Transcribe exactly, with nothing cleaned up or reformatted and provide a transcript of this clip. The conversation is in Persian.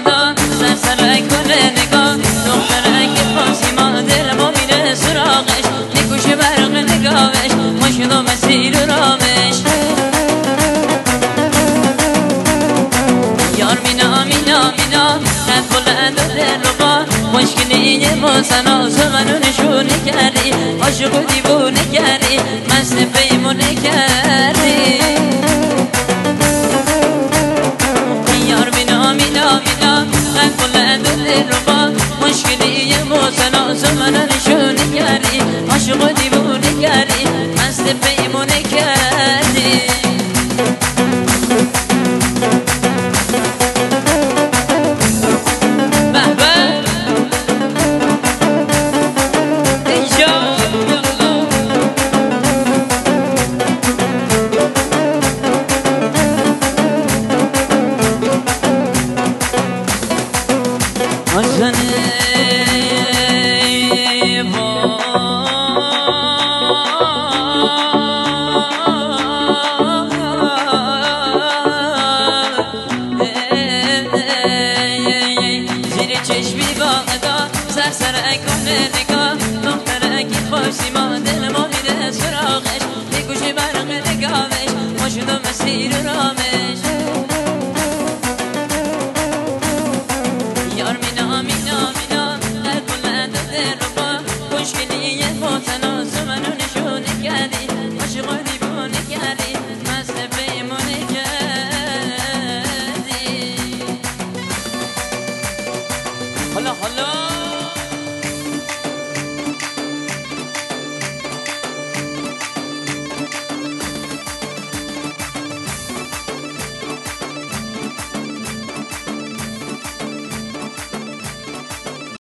دا سر سرک کنه نگاه دخترک خاصی مادر ما میره سراغش نکوشه برق نگاهش ماشین و مسیر و رامش یار مینا مینا مینا خط بلند و دل و با مشکلی ما سناز منو نشونه کردی عاشق و دیوونه کردی مست پیمونه کردی یار مینا مینا مینا خط بلند و دل و با مشکلی ما سناز منو نشونه کردی عاشق و دیوونه کردی مست پیمونه کردی Aslanım